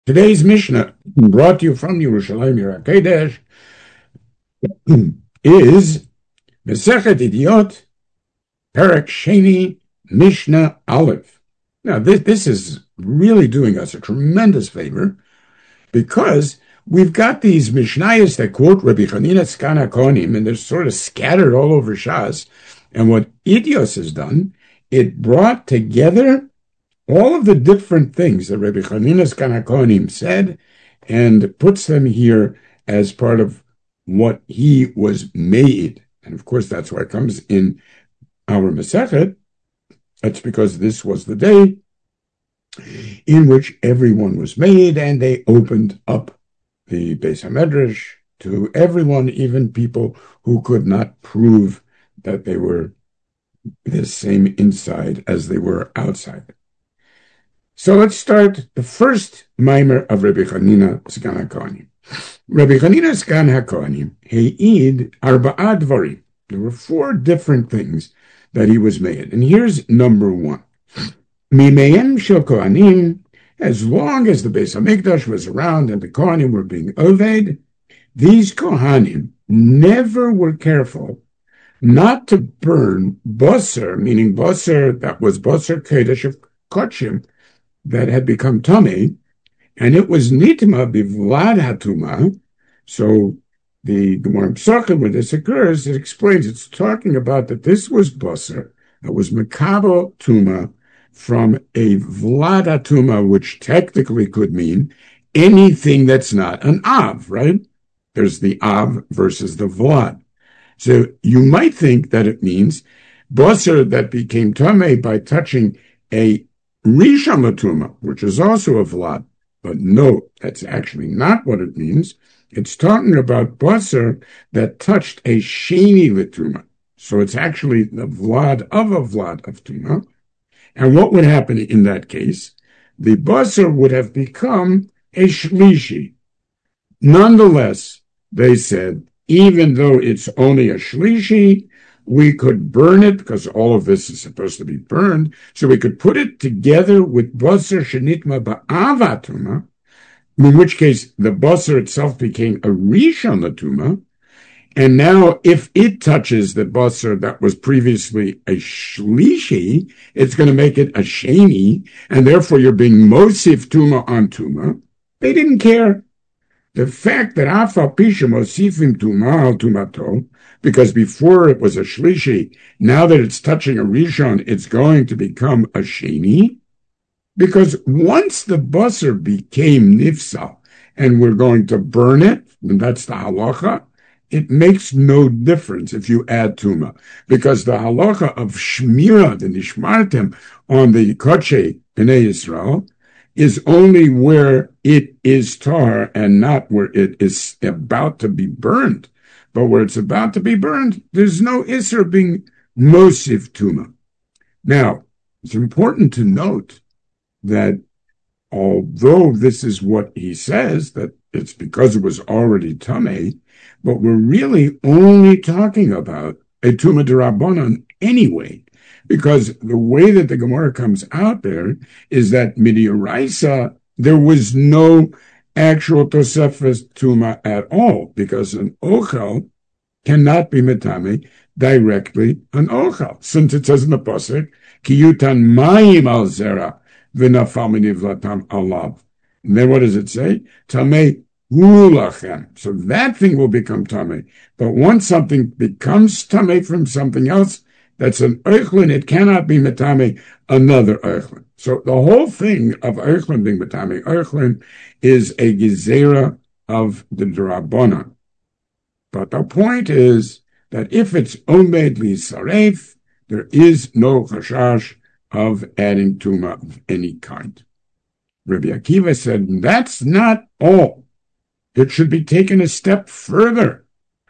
Today's Mishnah, brought to you from Yerushalayim Yer HaKodesh, is Masechet Idiot, Perek Sheni, Mishnah Aleph. Now, this is really doing us a tremendous favor because we've got these Mishnayos that quote Rabbi Chanina Tzkan HaKohanim, and they're sort of scattered all over Shas. And what Idios has done, it brought together all of the different things that Rabbi Chanina Tzkan HaKohanim said and puts them here as part of what he was made. And of course, that's why it comes in our Masechet. That's because this was the day in which everyone was made, and they opened up the Beis HaMedrash to everyone, even people who could not prove that they were the same inside as they were outside. So let's start the first mimer of Rabbi Chanina Tzkan HaKohanim. Rabbi Chanina Tzkan HaKohanim he'id arba'a dvarim. There were four different things that he was made. And here's number one. Mimeim shel Kohanim, as long as the Beis HaMikdash was around and the Kohanim were being oved, these Kohanim never were careful not to burn basar, meaning basar that was basar kodesh of kochim, that had become tummy, and it was nitma bivlad hatuma. So the Gemara Pesachim, when this occurs, it explains it's talking about that this was basar that was mekabel tuma from a vlad hatuma, which technically could mean anything that's not an av, right? There's the av versus the vlad. So you might think that it means basar that became tummy by touching a Rishon Latuma, which is also a vlad, but no, that's actually not what it means. It's talking about basar that touched a sheni Latuma. So it's actually the vlad of a vlad of tuma. And what would happen in that case? The basar would have become a shlishi. Nonetheless, they said, even though it's only a shlishi, we could burn it because all of this is supposed to be burned. So we could put it together with basar shenitma ba'avatuma, in which case the basar itself became a rishon latuma. And now if it touches the basar that was previously a shlishi, it's going to make it a sheni, and therefore you're being mosif tuma on tuma. They didn't care. The fact that Afa Pisha Mosifim Tuma al Tumato, because before it was a Shlishi, now that it's touching a Rishon, it's going to become a Sheni. Because once the basar became Nifsa, and we're going to burn it, and that's the halacha, it makes no difference if you add Tuma. Because the halacha of Shmira, the Nishmartem, on the Koche B'nai Yisrael, is only where it is tar and not where it is about to be burned. But where it's about to be burned, there's no isser being mosif tuma. Now, it's important to note that although this is what he says, that it's because it was already tameh, but we're really only talking about a tuma d'Rabbanan anyway. Because the way that the Gemara comes out there is that midioraisa, there was no actual tosefes tuma at all, because an ochel cannot be metame directly an ochel. Since it says in the pasuk, kiyutan mayim al zera v'nafal minivlatam alav. And then what does it say? Tamei hulachem. So that thing will become tamei. But once something becomes tamei from something else, that's an eichlin, it cannot be metame another eichlin. So the whole thing of eichlin being metame eichlin is a gezerah of the D'Rabbanan. But the point is that if it's omed li'saref, there is no chashash of adding tuma of any kind. Rabbi Akiva said, that's not all. It should be taken a step further.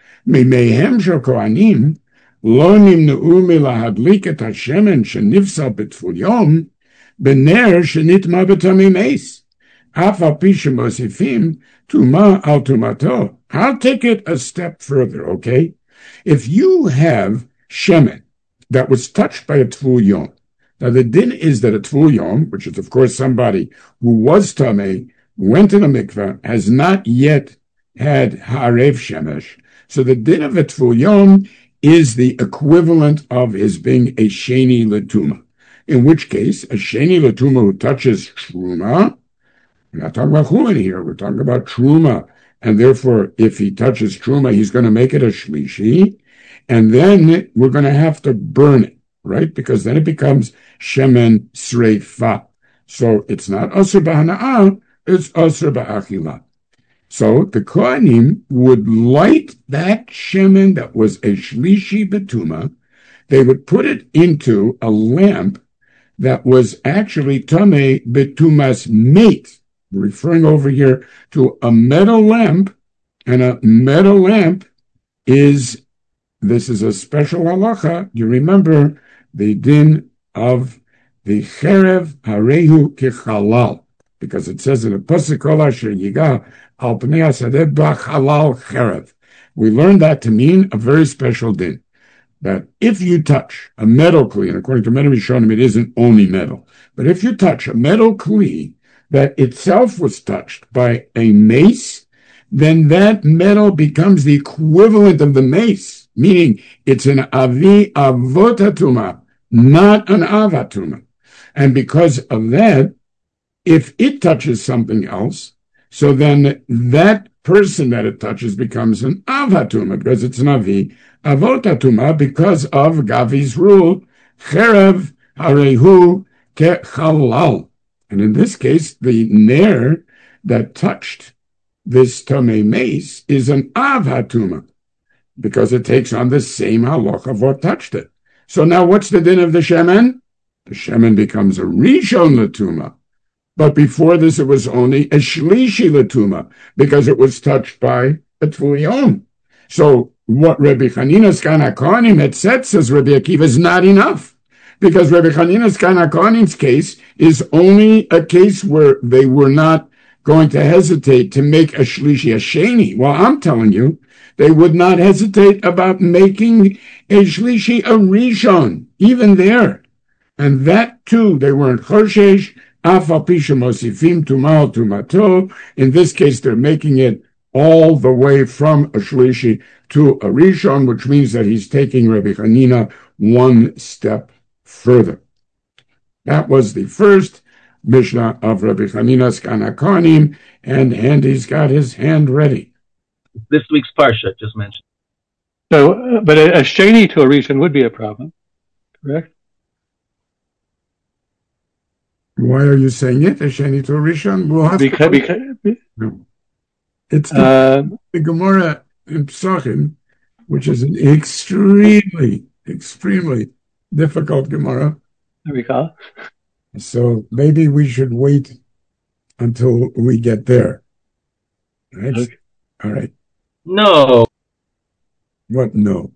Mimehem shel kohanim, לא נמנעו מלהדליק את השמן שנפסל בתפול יום, בנר שנטמע בתמים עץ. אף על פי שמוסיפים טומאה על טומאתו. I'll take it a step further, okay? If you have shemen that was touched by a tful yom, now the din is that a tful yom, which is of course somebody who was tameh went to the mikveh, has not yet had Ha'arev Shemesh. So the din of a Tful Yom is the equivalent of his being a Sheni Latuma. In which case, a Sheni Latuma who touches Truma, we're not talking about Chulin here, we're talking about Truma. And therefore, if he touches Truma, he's going to make it a Shlishi. And then we're going to have to burn it, right? Because then it becomes Shemen Sreifa. So it's not Asr B'Hana'ah, it's Asr B'Achila. So the Kohanim would light that Shemen that was a Shlishi Betuma. They would put it into a lamp that was actually Tameh Betumas Mate, referring over here to a metal lamp, and a metal lamp is, this is a special halacha. You remember the din of the cherev harehu kechalal, because it says in the pasuk kol asher yiga al pnei hasadeh b'chalal cherev. We learned that to mean a very special din, that if you touch a metal kli, and according to many Rishonim, it isn't only metal, but if you touch a metal kli that itself was touched by a mace, then that metal becomes the equivalent of the mace, meaning it's an avi avotatuma, not an avatuma. And because of that, if it touches something else, so then that person that it touches becomes an avatuma, because it's an avi avotatuma, because of Gavi's rule, cherev harehu kechalal. And in this case, the ner that touched this Tomei mace is an avatuma, because it takes on the same halach of what touched it. So now what's the din of the shemen? The shemen becomes a rishon latuma. But before this, it was only a shlishi latuma, because it was touched by a Tful Yom. So what Rabbi Chanina Skan HaKohanim had said, says Rabbi Akiva, is not enough. Because Rabbi Chanina Skan HaKohanim's case is only a case where they were not going to hesitate to make a shlishi, a sheni. Well, I'm telling you, they would not hesitate about making a shlishi, a rishon, even there. And that too, they weren't choshesh, afal pisha mosifim tumal tumato. In this case, they're making it all the way from a shlishi to a rishon, which means that he's taking Rabbi Chanina one step further. That was the first Mishnah of Rabbi Chanina Skan HaKohanim, and Andy's got his hand ready. This week's Parsha just mentioned. So, but a sheni to a rishon would be a problem, correct? Why are you saying it? A sheni to a rishon? We'll have because no. It's the Gemara in Psachim, which is an extremely difficult Gemara. I recall. So maybe we should wait until we get there. Right? Okay. All right. No. What no?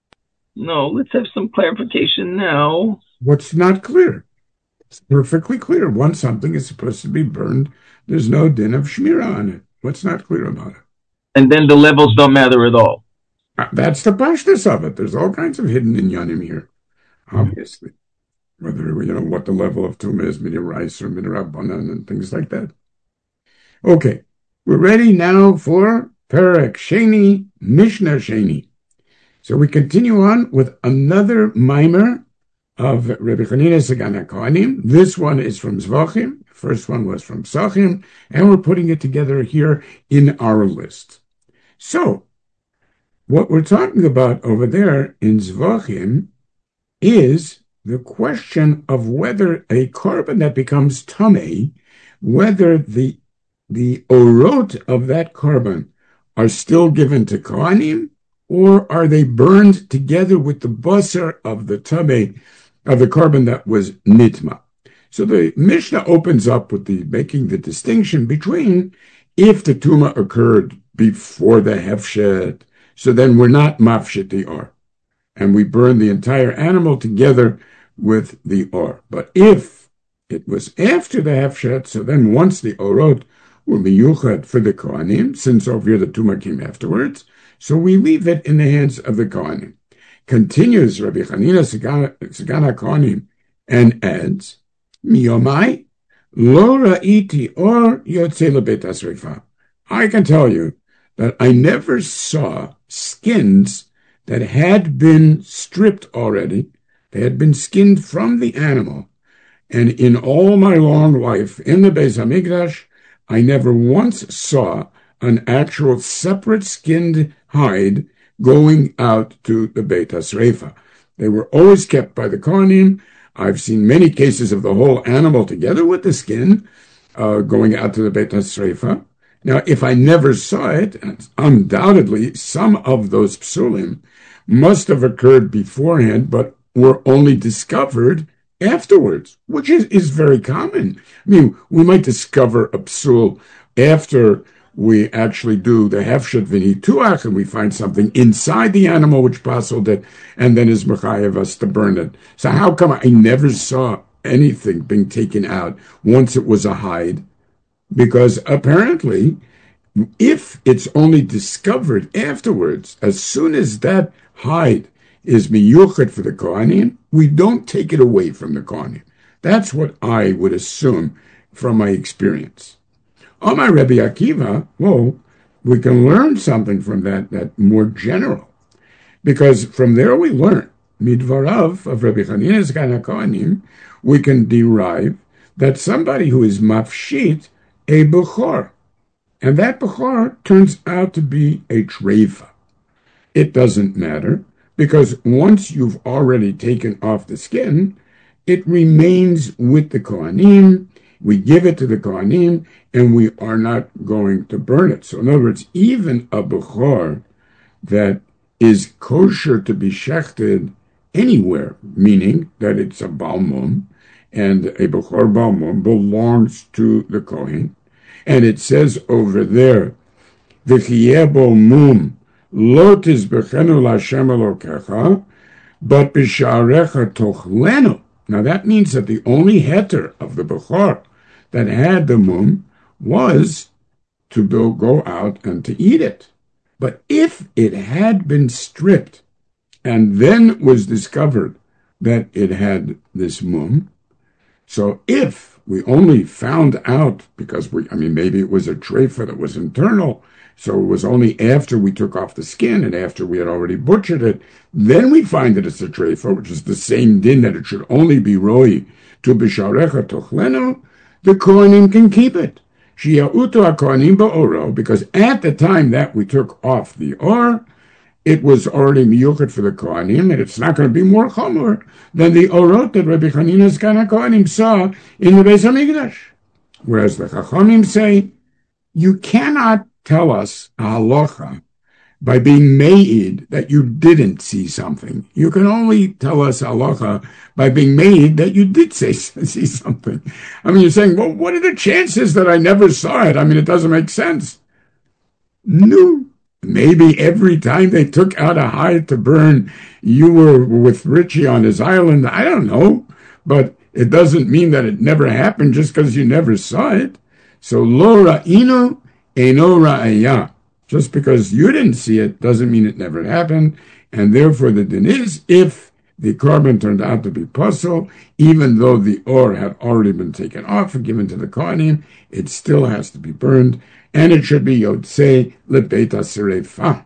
No, let's have some clarification now. What's not clear? It's perfectly clear. Once something is supposed to be burned, there's no din of shmirah on it. What's not clear about it? And then the levels don't matter at all. That's the pashtus of it. There's all kinds of hidden inyanim here, obviously. Whether, what the level of tumah is, midirais or midirabbanan and things like that. Okay, we're ready now for Perek Sheni, Mishnah Sheni. So we continue on with another mimer of Rabbi Chanina Skan HaKohanim. This one is from Zvachim. The first one was from Psachim, and we're putting it together here in our list. So, what we're talking about over there in Zvachim is the question of whether a carbon that becomes tamei, whether the orot of that carbon are still given to Kohanim, or are they burned together with the basar of the tamei, of the carbon that was nitma. So the Mishnah opens up with making the distinction between if the tuma occurred before the hefshet, so then we're not mafshet the or, and we burn the entire animal together with the or. But if it was after the hefshet, so then once the orot will be yuchad for the kohanim, since over here the tuma came afterwards, so we leave it in the hands of the kohanim. Continues Rabbi Chanina Skan HaKohanim and adds, Miyomai, Lo ra'iti or yotze lebeit hasreifa. I can tell you that I never saw skins that had been stripped already. They had been skinned from the animal. And in all my long life in the Beis Hamikdash, I never once saw an actual separate skinned hide going out to the Beit HaSreifa. They were always kept by the Kohanim. I've seen many cases of the whole animal together with the skin going out to the Beit HaSreifa. Now, if I never saw it, undoubtedly some of those psulim must have occurred beforehand, but were only discovered afterwards, which is very common. I mean, we might discover a psul after we actually do the hefshet v'nituach, and we find something inside the animal which puzzled it, and then is mechayev us to burn it. So how come I never saw anything being taken out once it was a hide? Because apparently, if it's only discovered afterwards, as soon as that hide is miyuchet for the Kohanim, we don't take it away from the Kohanim. That's what I would assume from my experience. Omar Rebbe Akiva, well, we can learn something from that more general. Because from there we learn, midvarav of Rebbe Chanina Zgan HaKohanim, we can derive that somebody who is mafshit a bechor, and that bechor turns out to be a treifa. It doesn't matter, because once you've already taken off the skin, it remains with the Kohanim. We give it to the Kohanim, and we are not going to burn it. So in other words, even a bechor that is kosher to be shechted anywhere, meaning that it's a balmum, and a bechor balmum belongs to the Kohen, and it says over there, v'chiyeh bo mum lo tizbechenu l'Hashem Elokecha, but b'sha'arecha tochlenu. Now that means that the only heter of the bechor that had the mum was to go out and to eat it. But if it had been stripped and then was discovered that it had this mum, so if we only found out because maybe it was a treifa that was internal, so it was only after we took off the skin and after we had already butchered it, then we find that it's a treifa, which is the same din that it should only be roi to b'sharecha tochlenu, the Kohanim can keep it. Shiya'utu HaKohanim ba'oro, because at the time that we took off the or, it was already miyuchet for the Kohanim, and it's not going to be more chomer than the orot that Rabbi Chanina Zgan HaKohanim saw in the Beis HaMikdash. Whereas the Chachamim say, you cannot tell us a halacha by being made that you didn't see something. You can only tell us halacha by being made that you did see something. You're saying, well, what are the chances that I never saw it? It doesn't make sense. No. Maybe every time they took out a hide to burn, you were with Richie on his island. I don't know. But it doesn't mean that it never happened just because you never saw it. So, lo ra'inu eino ra'ayah. Just because you didn't see it doesn't mean it never happened. And therefore the din is, if the carbon turned out to be puzzle, even though the ore had already been taken off and given to the Kohanim, it still has to be burned. And it should be Yotzei Lebeit HaSreifa.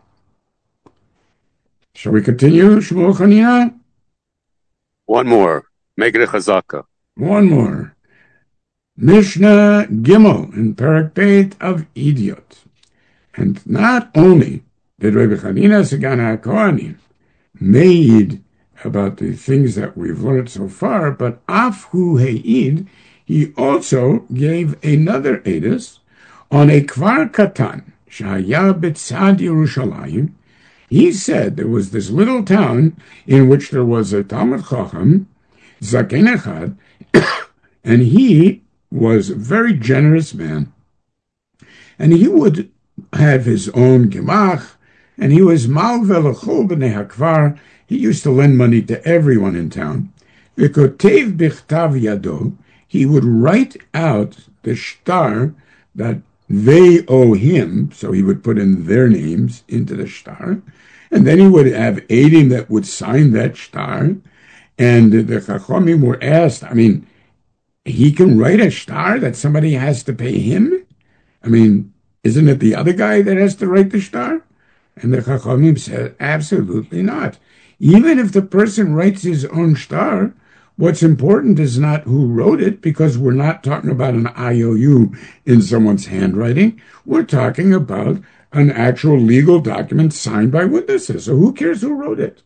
Shall we continue, Shmuel Chanina? One more. Make it a chazaka. One more. Mishnah Gimel in Perek Beit of Idiot. And not only did Rebbe Chanina Zgan HaKohanim made about the things that we've learned so far, but Afhu He'id, he also gave another edus on a kvar katan, shahaya betzad Yerushalayim. He said there was this little town in which there was a Talmid Chacham, Zaken Echad, and he was a very generous man. And he would have his own gemach, and he was malvel l'chol b'nei hakvar. He used to lend money to everyone in town. V'kotev bichtav yado, he would write out the shtar that they owe him, so he would put in their names into the shtar, and then he would have Eidim that would sign that shtar, and the Chachamim were asked, he can write a shtar that somebody has to pay him? I mean, isn't it the other guy that has to write the shtar? And the Chachamim said, absolutely not. Even if the person writes his own shtar, what's important is not who wrote it, because we're not talking about an IOU in someone's handwriting. We're talking about an actual legal document signed by witnesses. So who cares who wrote it?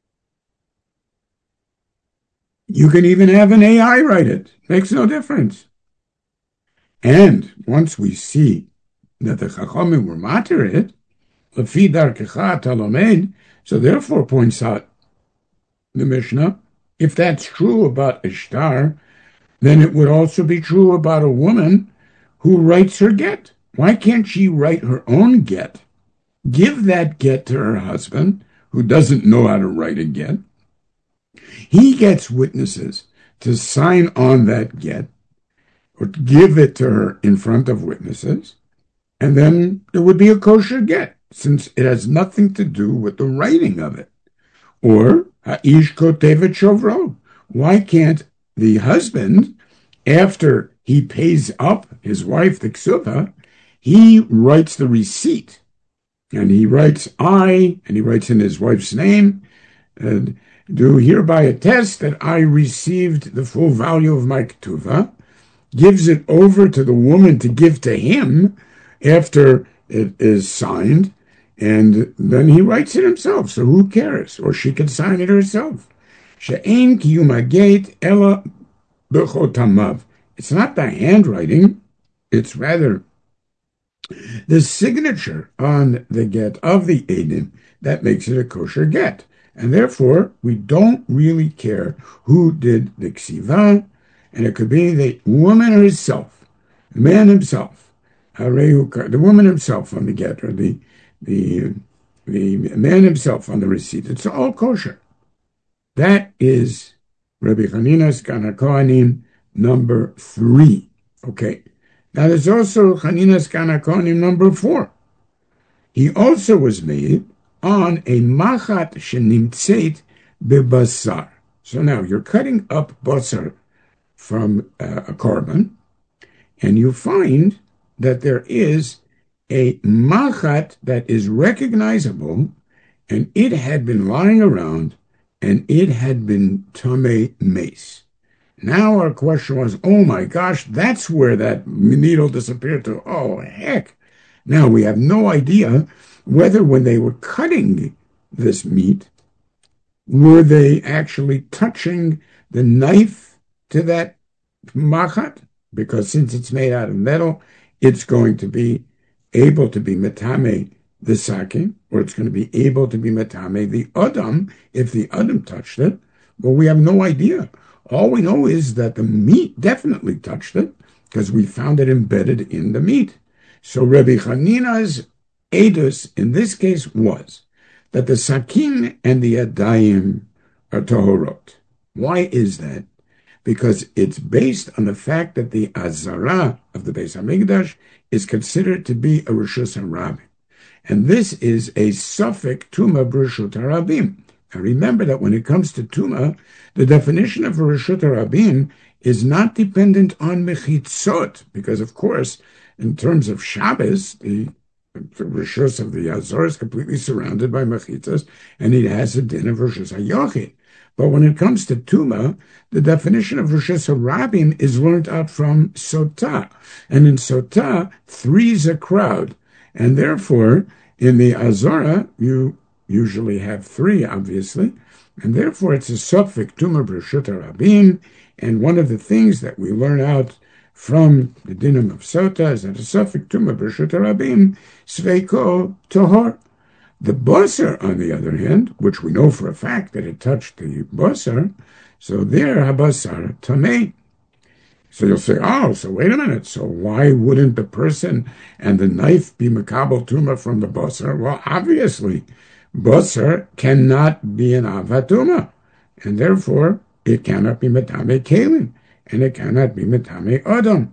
You can even have an AI write it. Makes no difference. And once we see that the Chachamim were matir it, Lefi darkecha talamed, so therefore points out the Mishnah, if that's true about a shtar, then it would also be true about a woman who writes her get. Why can't she write her own get? Give that get to her husband, who doesn't know how to write a get. He gets witnesses to sign on that get, or to give it to her in front of witnesses, and then it would be a kosher get, since it has nothing to do with the writing of it. Or, ha'ish kotevet shovro. Why can't the husband, after he pays up his wife, the ksuva, he writes the receipt, and he writes I, and he writes in his wife's name, and do hereby attest that I received the full value of my ketuvah, gives it over to the woman to give to him after it is signed, and then he writes it himself, so who cares? Or she can sign it herself. She'ein kiyum hageit ela b'chotamav. It's not the handwriting, it's rather the signature on the get of the Eidim that makes it a kosher get. And therefore, we don't really care who did the ksiva, and it could be the woman herself, the man himself, the woman himself on the get, or the man himself on the receipt. It's all kosher. That is Rabbi Chanina's Gan HaKohanim number 3. Okay. Now there's also Chanina's Gan HaKohanim number 4. He also was made on a machat shenimtzeit bebasar. So now you're cutting up basar from a carbon, and you find that there is a machat that is recognizable, and it had been lying around, and it had been tamei mace. Now our question was, oh my gosh, that's where that needle disappeared to. Oh, heck. Now we have no idea whether when they were cutting this meat, were they actually touching the knife to that machat? Because since it's made out of metal, it's going to be able to be metame the sakin, or it's going to be able to be metame the adam if the adam touched it. Well, we have no idea. All we know is that the meat definitely touched it, because we found it embedded in the meat. So Rabbi Chanina's edus in this case was that the sakin and the adayim are tahorot. Why is that? Because it's based on the fact that the azara of the Beis Hamikdash is considered to be a reshus harabim, and this is a suffix tuma b'reshut harabim. Now remember that when it comes to tuma, the definition of a reshut harabim is not dependent on mechitzot, because of course, in terms of Shabbos, the reshus of the azar is completely surrounded by mechitzos, and it has a din of reshus hayochid. But when it comes to Tuma, the definition of Reshus HaRabim is learned out from Sotah. And in Sotah, 3 is a crowd. And therefore, in the Azara, you usually have 3, obviously. And therefore, it's a suffix Tuma Reshut HaRabim. And one of the things that we learn out from the Dinim of Sotah is that a suffix Tuma Reshut HaRabim, Sveiko Tohor. The basar, on the other hand, which we know for a fact that it touched the basar, so there habasar tamei. So you'll say, oh, so wait a minute. So why wouldn't the person and the knife be makabel tuma from the basar? Well, obviously, basar cannot be an avatuma, and therefore it cannot be metame kalim, and it cannot be metame adam.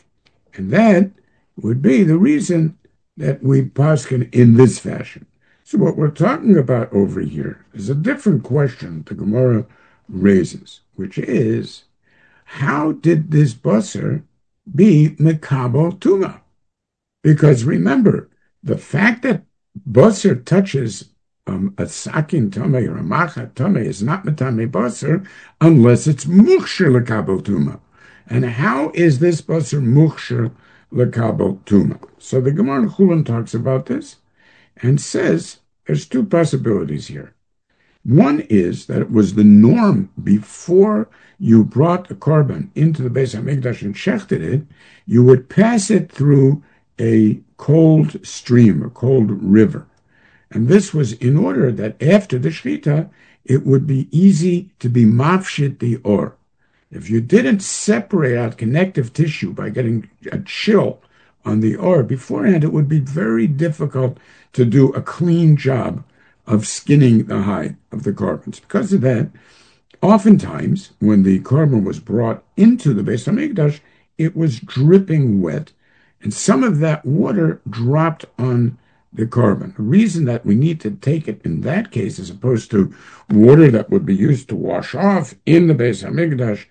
And that would be the reason that we paskin in this fashion. So what we're talking about over here is a different question the Gemara raises, which is, how did this basar be mekabel tuma? Because remember, the fact that basar touches a sakin tame or a machat tame is not metame basar unless it's muksher lekabel tuma. And how is this basar muksher lekabel tuma? So the Gemara in Chulin talks about this and says there's two possibilities here. One is that it was the norm before you brought a korban into the Beis Hamikdash and shechted it, you would pass it through a cold stream, a cold river. And this was in order that after the shechita, it would be easy to be mafshit the or. If you didn't separate out connective tissue by getting a chill on the or beforehand, it would be very difficult to do a clean job of skinning the hide of the carbons. Because of that, oftentimes, when the korban was brought into the Beis Hamikdash, it was dripping wet, and some of that water dropped on the korban. The reason that we need to take it in that case, as opposed to water that would be used to wash off in the Beis Hamikdash,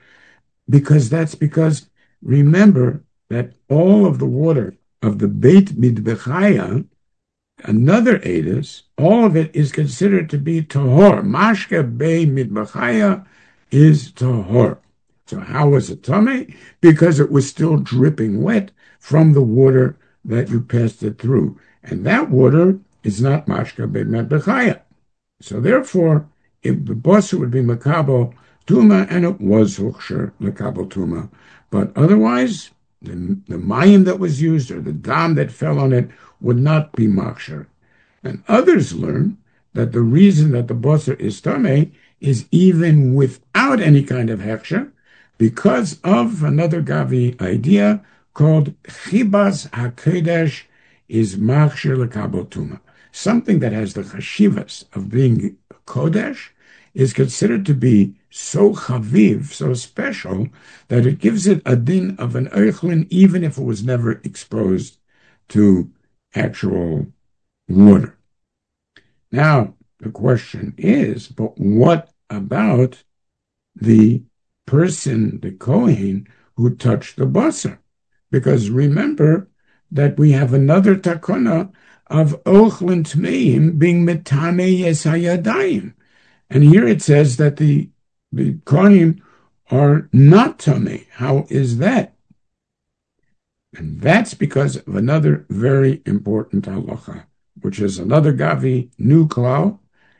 because remember that all of the water of the Beit Midbechaya, another edus, all of it is considered to be tahor. Mashke bei midbachaya is tahor. So how was it tameh? Because it was still dripping wet from the water that you passed it through. And that water is not mashke bei midbachaya. So therefore, if the basar would be makabel tuma, and it was huksher makabel tuma. But otherwise, the mayim that was used or the dam that fell on it would not be machshir. And others learn that the reason that the basar is tameh is even without any kind of hechsher, because of another Gavi idea called chibas hakodesh is machshir lekabel tuma. Something that has the chashivas of being kodesh is considered to be so chaviv, so special, that it gives it a din of an eichlin, even if it was never exposed to actual water. Now, the question is, but what about the person, the Kohen, who touched the basar? Because remember that we have another takona of ochlin tmeim being metame yesayadayim. And here it says that the Kohanim are not tameh. How is that? And that's because of another very important halacha, which is another Gavi, new klal,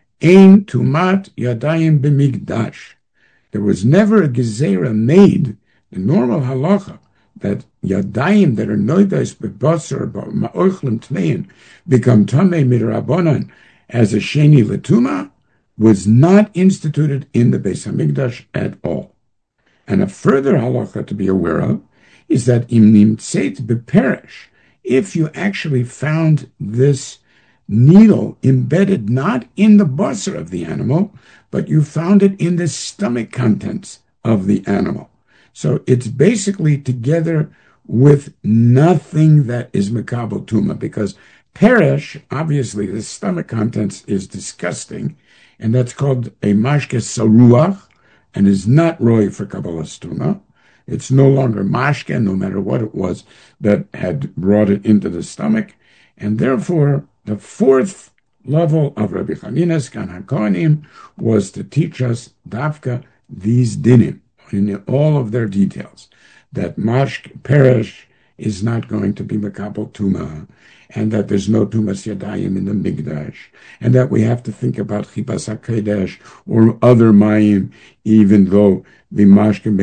ein tumat yadayim b'migdash. There was never a gezerah made, the normal halacha, that yadayim that are noidas b'basar ma'ochlim tmein become tameh midrabanan as a sheni letuma, was not instituted in the Beis Hamikdash at all. And a further halacha to be aware of is that im nimtzeit beperish, if you actually found this needle embedded not in the basar of the animal, but you found it in the stomach contents of the animal. So it's basically together with nothing that is mekabel tuma, because perish, obviously the stomach contents is disgusting, and that's called a mashke saruach, and is not roy for kabbalas tuma. It's no longer mashke, no matter what it was that had brought it into the stomach. And therefore, the fourth level of Rabbi Chanina's Kan HaKohanim was to teach us dafka these dinim in all of their details, that mashke perish is not going to be mekabel tuma, and that there's no tumas yadayim in the migdash, and that we have to think about chibas hakodesh or other mayim, even though the mashke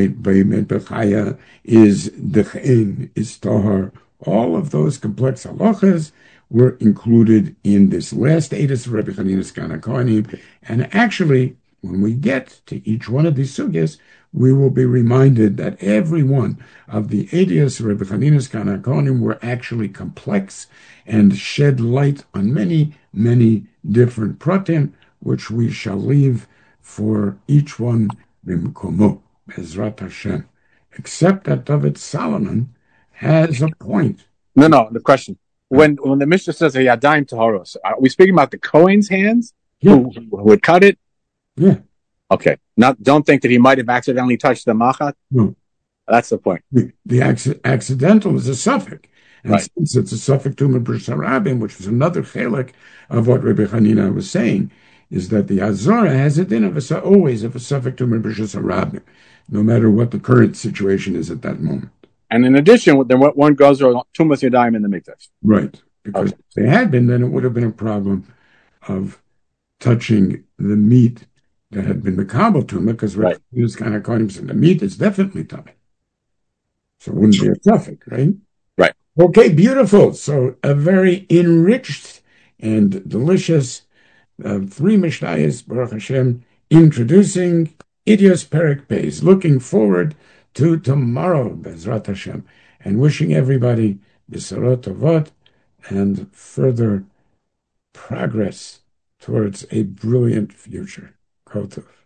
bechaya is dechein, is tahar. All of those complex halachas were included in this last edus of Rabbi Chanina's Kan HaKohanim, and actually, when we get to each one of these sugyas, we will be reminded that every one of the edus of Rabbi Chanina's Kan HaKohanim were actually complex and shed light on many, many different pratim, which we shall leave for each one b'mkomo, Bezrat Hashem. Except that David Solomon has a point. No, the question. When the Mishnah says a yadayim taharos, are we speaking about the Kohen's hands who would cut it? Yeah. Okay. Don't think that he might have accidentally touched the machat? No. That's the point. The accidental is a suffix. And Right. since it's a suffix to Mebrusha Rabim, which was another chelik of what Rabbi Hanina was saying, is that the Azora has a din of always of a suffix to Mebrusha Rabim, no matter what the current situation is at that moment. And in addition, then one goes Tumas Yadayim in the Mikdash. Right. Because if they had been, then it would have been a problem of touching the meat that had been the Kabul Tumah, because Right. this kind of claims the meat is definitely tummy. So it wouldn't be a suffix, right? Right. Okay, beautiful. So a very enriched and delicious 3 Mishnayos, Baruch Hashem, introducing Idios Perek Beis. Looking forward to tomorrow, Bezrat Hashem, and wishing everybody Bisarot Tovot and further progress towards a brilliant future. Kol Tov.